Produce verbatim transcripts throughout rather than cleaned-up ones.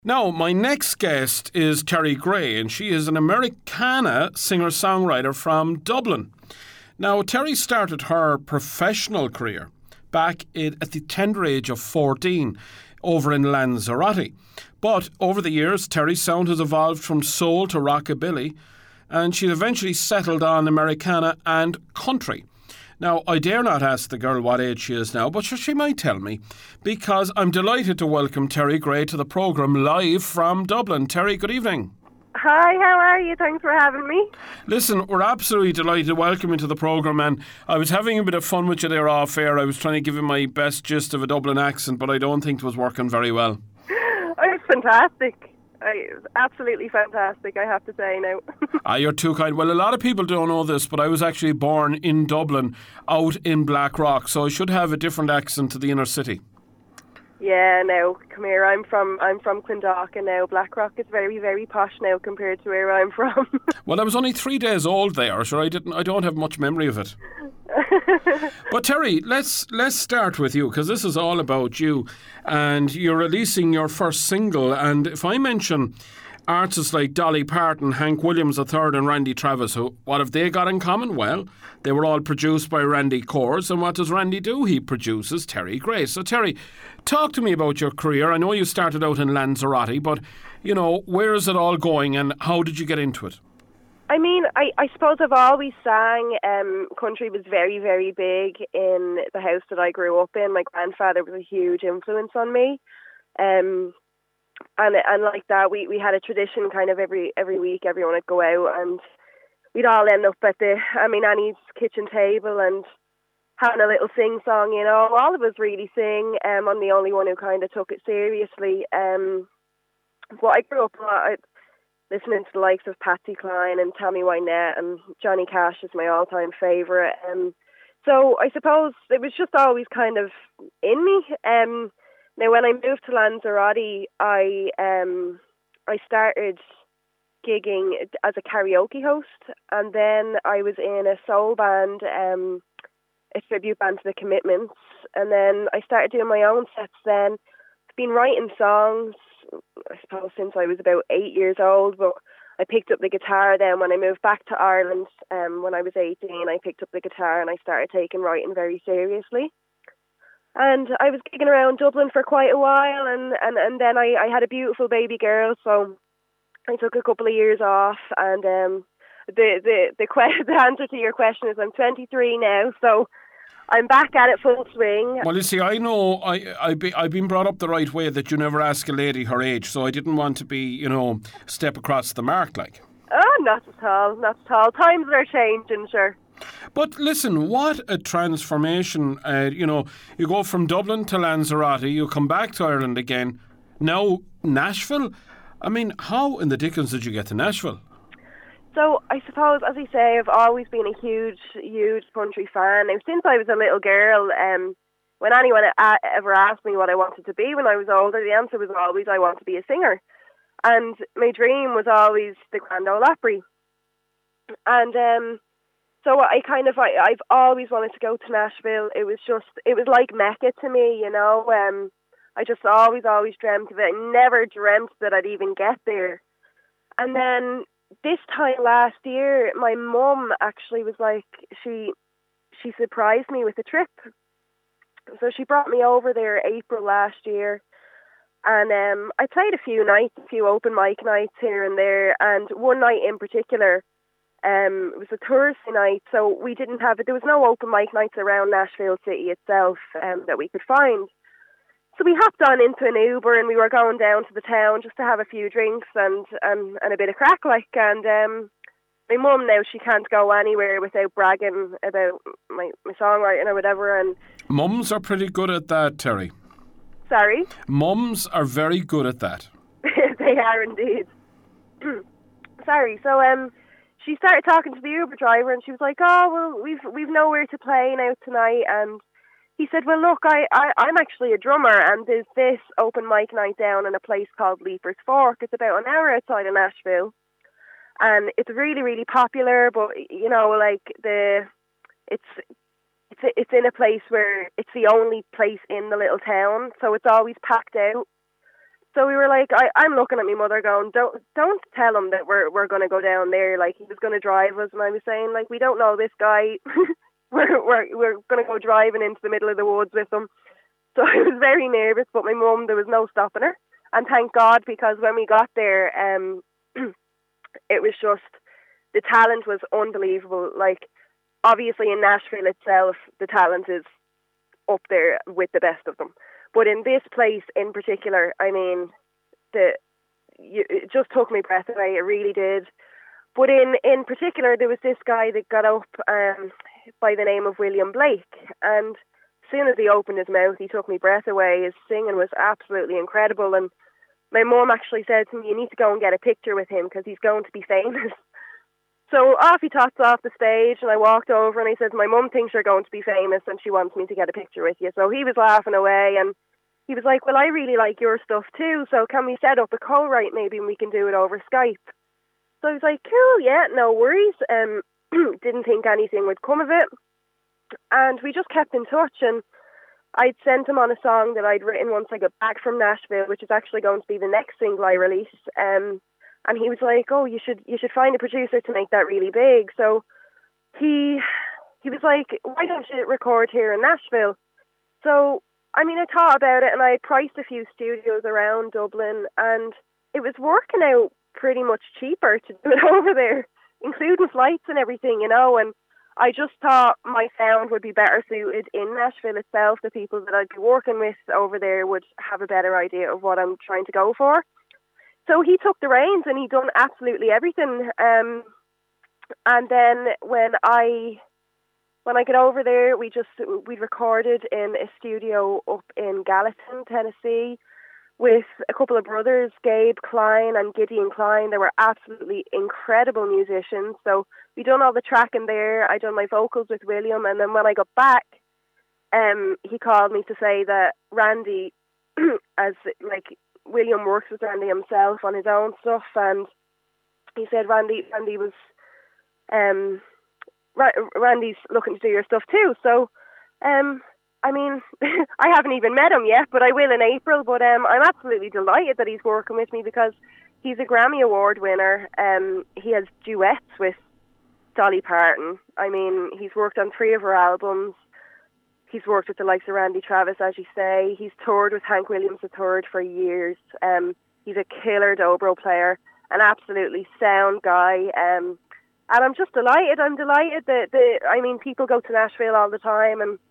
Now, my next guest is Terry Gray, and she is an Americana singer-songwriter from Dublin. Now, Terry started her professional career back at the tender age of fourteen over in Lanzarote. But over the years, Terry's sound has evolved from soul to rockabilly, and she eventually settled on Americana and country. Now, I dare not ask the girl what age she is now, but she might tell me, because I'm delighted to welcome Terry Gray to the programme live from Dublin. Terry, good evening. Hi, how are you? Thanks for having me. Listen, we're absolutely delighted to welcome you to the programme, and I was having a bit of fun with you there off air. I was trying to give you my best gist of a Dublin accent, but I don't think it was working very well. Oh, it's fantastic. It's absolutely fantastic, I have to say now. Ah, you're too kind. Well, a lot of people don't know this, but I was actually born in Dublin, out in Blackrock, so I should have a different accent to the inner city. Yeah, no, come here. I'm from I'm from Clondalkin now. Blackrock is very, very posh now compared to where I'm from. Well, I was only three days old there, so I didn't. I don't have much memory of it. But Terry, let's let's start with you, because this is all about you, and you're releasing your first single. And if I mention artists like Dolly Parton, Hank Williams the third, and Randy Travis, who, what have they got in common? Well, they were all produced by Randy Coors, and what does Randy do? He produces Terry Gray. So Terry, talk to me about your career. I know you started out in Lanzarote, but, you know, where is it all going, and how did you get into it? I mean, I, I suppose I've always sang. Um, country was very, very big in the house that I grew up in. My grandfather was a huge influence on me. Um, and and like that, we, we had a tradition kind of every every week. Everyone would go out and we'd all end up at the, I mean, Annie's kitchen table and having a little sing-song, you know. All of us really sing. Um, I'm the only one who kind of took it seriously. Um, but I grew up a lot, listening to the likes of Patsy Cline and Tammy Wynette, and Johnny Cash is my all-time favourite. Um, so I suppose it was just always kind of in me. Um, now, when I moved to Lanzarote, I um, I started gigging as a karaoke host, and then I was in a soul band, um, a tribute band to the Commitments, and then I started doing my own sets then. I've been writing songs, I suppose, since I was about eight years old, but I picked up the guitar then when I moved back to Ireland. Um, when I was eighteen, I picked up the guitar and I started taking writing very seriously. And I was gigging around Dublin for quite a while, and, and, and then I, I had a beautiful baby girl, so I took a couple of years off, and um, the, the, the, que- the answer to your question is I'm twenty-three now, so I'm back at it full swing. Well, you see, I know I, I be, I've been brought up the right way that you never ask a lady her age, so I didn't want to be, you know, step across the mark, like. Oh, not at all, not at all. Times are changing, sure. But listen, what a transformation. Uh, you know, you go from Dublin to Lanzarote, you come back to Ireland again, now Nashville. I mean, how in the dickens did you get to Nashville? So I suppose, as I say, I've always been a huge, huge country fan. Now, since I was a little girl, um, when anyone a- ever asked me what I wanted to be when I was older, the answer was always I want to be a singer. And my dream was always the Grand Ole Opry. And um, so I kind of, I, I've always wanted to go to Nashville. It was just, it was like Mecca to me, you know. Um, I just always, always dreamt of it. I never dreamt that I'd even get there. And then this time last year, my mum actually was like, she she surprised me with a trip. So she brought me over there April last year. And um, I played a few nights, a few open mic nights here and there. And one night in particular, um, it was a Thursday night, so we didn't have it. There was no open mic nights around Nashville City itself um, that we could find. So we hopped on into an Uber and we were going down to the town just to have a few drinks and and, and a bit of crack, like. And um, my mum now, she can't go anywhere without bragging about my, my songwriting or whatever. And mums are pretty good at that, Terry. Sorry? Mums are very good at that. They are indeed. Sorry. So um, she started talking to the Uber driver and she was like, oh, well, we've we've nowhere to play now tonight. And he said, well, look, I, I, I'm actually a drummer, and there's this open mic night down in a place called Leaper's Fork. It's about an hour outside of Nashville. And it's really, really popular, but, you know, like, the it's it's it's in a place where it's the only place in the little town, so it's always packed out. So we were like, I, I'm looking at my mother going, don't don't tell him that we're we're going to go down there. Like, he was going to drive us, and I was saying, like, we don't know this guy. we're we're we're going to go driving into the middle of the woods with him. So I was very nervous, but my mum, there was no stopping her. And thank God, because when we got there, um, it was just, the talent was unbelievable. Like, obviously in Nashville itself, the talent is up there with the best of them. But in this place in particular, I mean, the you, it just took my breath away. It really did. But in, in particular, there was this guy that got up um, by the name of William Blake. And as soon as he opened his mouth, he took my breath away. His singing was absolutely incredible. And my mum actually said to me, you need to go and get a picture with him because he's going to be famous. So off he tots off the stage, and I walked over and I said, my mum thinks you're going to be famous and she wants me to get a picture with you. So he was laughing away, and he was like, well, I really like your stuff too, so can we set up a co-write maybe and we can do it over Skype? So I was like, cool, yeah, no worries. Um, didn't think anything would come of it. And we just kept in touch, and I'd sent him on a song that I'd written once I got back from Nashville, which is actually going to be the next single I release. Um, And he was like, oh, you should you should find a producer to make that really big. So he he was like, why don't you record here in Nashville? So, I mean, I thought about it, and I priced a few studios around Dublin, and it was working out pretty much cheaper to do it over there, including flights and everything, you know. And I just thought my sound would be better suited in Nashville itself. The people that I'd be working with over there would have a better idea of what I'm trying to go for. So he took the reins and he done absolutely everything. Um, and then when I when I got over there, we just we recorded in a studio up in Gallatin, Tennessee, with a couple of brothers, Gabe Klein and Gideon Klein. They were absolutely incredible musicians. So we done all the tracking there. I done my vocals with William, and then when I got back, um, he called me to say that Randy, as like. William works with Randy himself on his own stuff, and he said Randy Randy was um Ra- Randy's looking to do your stuff too. So um I mean I haven't even met him yet, but I will in April. But um I'm absolutely delighted that he's working with me because he's a Grammy Award winner. Um he has duets with Dolly Parton. I mean, he's worked on three of her albums. He's worked with the likes of Randy Travis, as you say. He's toured with Hank Williams the third for years. Um, he's a killer dobro player, an absolutely sound guy. Um, and I'm just delighted. I'm delighted that, that, I mean, people go to Nashville all the time and,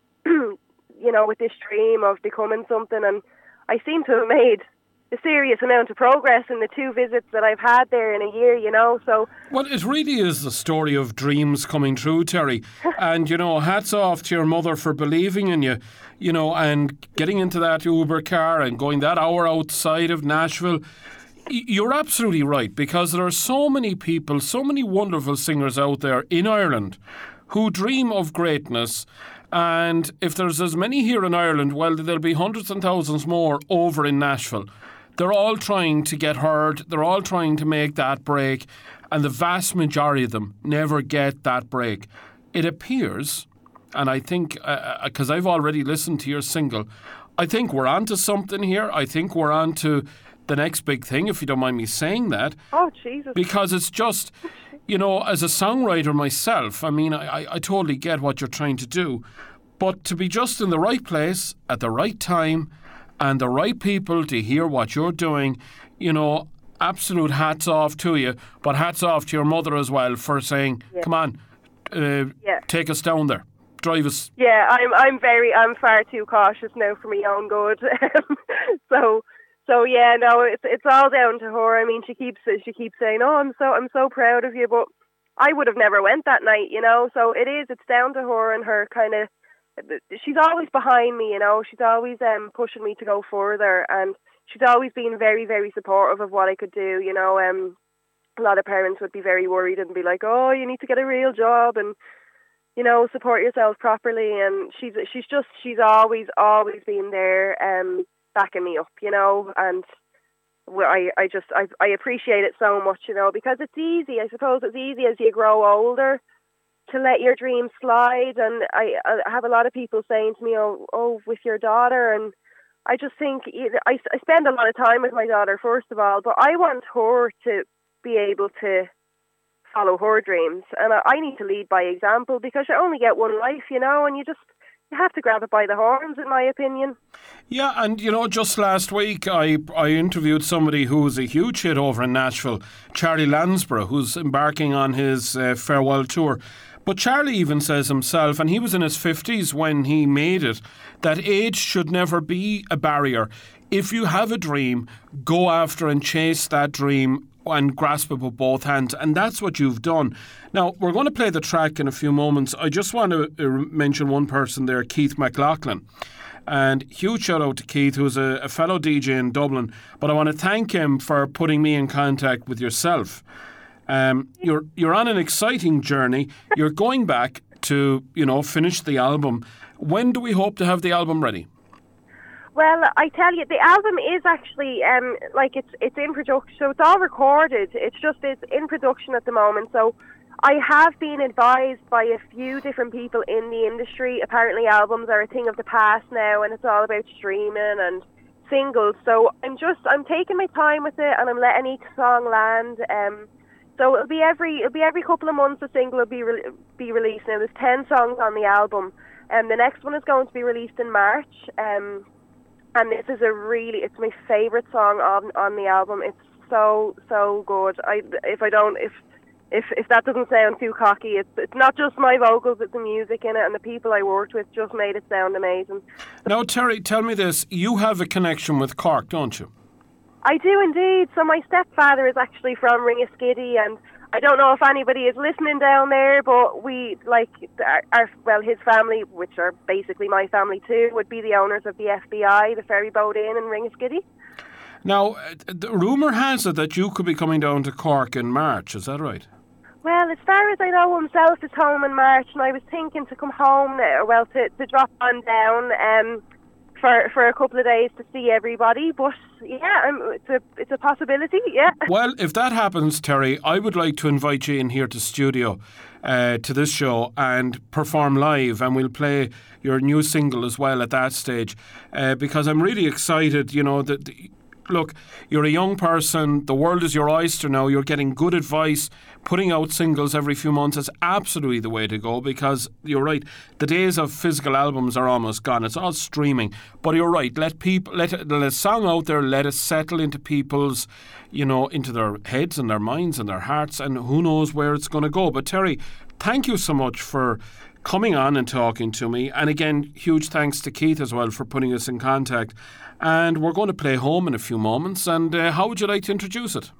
you know, with this dream of becoming something. And I seem to have made a serious amount of progress in the two visits that I've had there in a year, you know, so... Well, it really is the story of dreams coming true, Terry. And, you know, hats off to your mother for believing in you, you know, and getting into that Uber car and going that hour outside of Nashville. You're absolutely right, because there are so many people, so many wonderful singers out there in Ireland who dream of greatness. And if there's as many here in Ireland, well, there'll be hundreds and thousands more over in Nashville. They're all trying to get heard. They're all trying to make that break. And the vast majority of them never get that break. It appears, and I think, because uh, I've already listened to your single, I think we're onto something here. I think we're onto the next big thing, if you don't mind me saying that. Oh, Jesus. Because it's just, you know, as a songwriter myself, I mean, I, I, I totally get what you're trying to do. But to be just in the right place at the right time and the right people to hear what you're doing, you know, absolute hats off to you. But hats off to your mother as well for saying, yeah. come on, uh, yeah. take us down there. Drive us. Yeah, I'm I'm very, I'm far too cautious now for my own good. so... So yeah, no, it's it's all down to her. I mean, she keeps she keeps saying, "Oh, I'm so I'm so proud of you," but I would have never went that night, you know. So it is. It's down to her and her kind of. She's always behind me, you know. She's always um pushing me to go further, and she's always been very very supportive of what I could do. You know, um, a lot of parents would be very worried and be like, "Oh, you need to get a real job and, you know, support yourself properly." And she's she's just she's always always been there. Um. backing me up, you know, and I, I just, I, I appreciate it so much, you know, because it's easy. I suppose it's easy as you grow older to let your dreams slide. And I, I have a lot of people saying to me, oh, oh, with your daughter, and I just think I, I spend a lot of time with my daughter, first of all, but I want her to be able to follow her dreams, and I, I need to lead by example, because you only get one life, you know, and you just you have to grab it by the horns, in my opinion. Yeah, and you know, just last week I I interviewed somebody who was a huge hit over in Nashville, Charlie Lansborough, who's embarking on his uh, farewell tour. But Charlie even says himself, and he was in his fifties when he made it, that age should never be a barrier. If you have a dream, go after and chase that dream and grasp it with both hands. And that's what you've done. Now, we're going to play the track in a few moments. I just want to mention one person there, Keith McLaughlin. And huge shout out to Keith, who's a, a fellow D J in Dublin. But I want to thank him for putting me in contact with yourself. Um, you're you're on an exciting journey. You're going back to, you know, finish the album. When do we hope to have the album ready? Well, I tell you, the album is actually um, like it's it's in production, so it's all recorded. It's just it's in production at the moment. So I have been advised by a few different people in the industry. Apparently, albums are a thing of the past now, and it's all about streaming and singles. So I'm just I'm taking my time with it, and I'm letting each song land. Um, So it'll be every it'll be every couple of months a single will be re- be released. Now there's ten songs on the album, and the next one is going to be released in March. Um, and this is a really it's my favourite song on on the album. It's so so good. I if I don't if if if that doesn't sound too cocky, it's it's not just my vocals, it's the music in it, and the people I worked with just made it sound amazing. Now, Terry, tell me this: you have a connection with Cork, don't you? I do indeed. So my stepfather is actually from Ringaskiddy, and I don't know if anybody is listening down there, but we, like, our, our well, his family, which are basically my family too, would be the owners of the F B I, the ferry boat inn in Ringaskiddy. Now, the rumour has it that you could be coming down to Cork in March, is that right? Well, as far as I know, himself is home in March, and I was thinking to come home now, well, to, to drop on down, um, For, for a couple of days to see everybody, but yeah, um, it's a it's a possibility. Yeah. Well, if that happens, Terry, I would like to invite you in here to studio, uh, to this show, and perform live, and we'll play your new single as well at that stage, uh, because I'm really excited. You know that. Look, you're a young person, the world is your oyster now, you're getting good advice, putting out singles every few months is absolutely the way to go, because you're right, the days of physical albums are almost gone, it's all streaming. But you're right, let people let, let a song out there, let it settle into people's, you know, into their heads and their minds and their hearts, and who knows where it's going to go. But Terry, thank you so much for coming on and talking to me, and again, huge thanks to Keith as well for putting us in contact. And we're going to play Home in a few moments. And uh, how would you like to introduce it?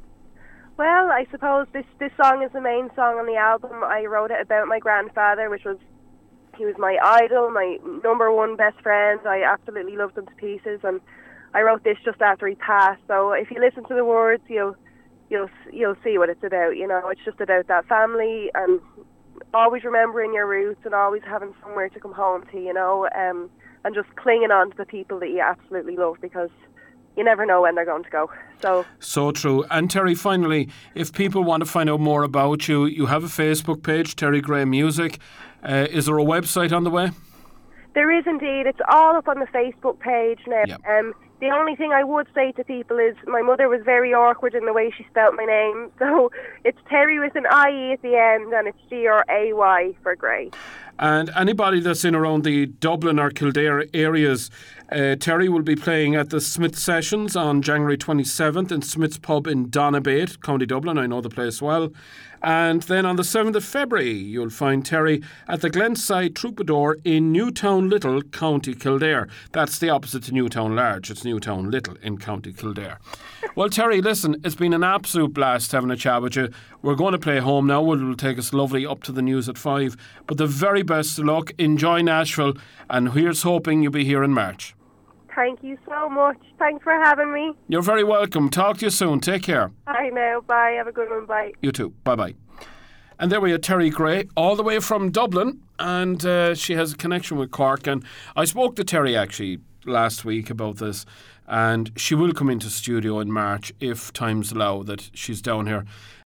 Well, I suppose this, this song is the main song on the album. I wrote it about my grandfather, which was, he was my idol, my number one best friend. I absolutely loved him to pieces, and I wrote this just after he passed. So if you listen to the words, you'll you'll you'll see what it's about. You know, it's just about that family and always remembering your roots and always having somewhere to come home to. You know, um. And just clinging on to the people that you absolutely love, because you never know when they're going to go. So so true. And Terry, finally, if people want to find out more about you, you have a Facebook page, Terry Gray Music. Uh, is there a website on the way? There is indeed. It's all up on the Facebook page now. Yep. Um, the only thing I would say to people is my mother was very awkward in the way she spelt my name. So it's Terry with an I E at the end, and it's G R A Y for Gray. And anybody that's in around the Dublin or Kildare areas, uh, Terry will be playing at the Smith Sessions on January twenty-seventh in Smith's Pub in Donabate, County Dublin. I know the place well. And then on the seventh of February, you'll find Terry at the Glenside Troubadour in Newtown Little, County Kildare. That's the opposite to Newtown Large. It's Newtown Little in County Kildare. Well, Terry, listen, it's been an absolute blast having a chat with you. We're going to play Home now. It will take us lovely up to the news at five. But the very best of luck. Enjoy Nashville. And here's hoping you'll be here in March. Thank you so much. Thanks for having me. You're very welcome. Talk to you soon. Take care. Bye now. Bye. Have a good one. Bye. You too. Bye-bye. And there we are, Terry Gray, all the way from Dublin. And uh, she has a connection with Cork. And I spoke to Terry, actually, last week about this. And she will come into studio in March if times allow that she's down here.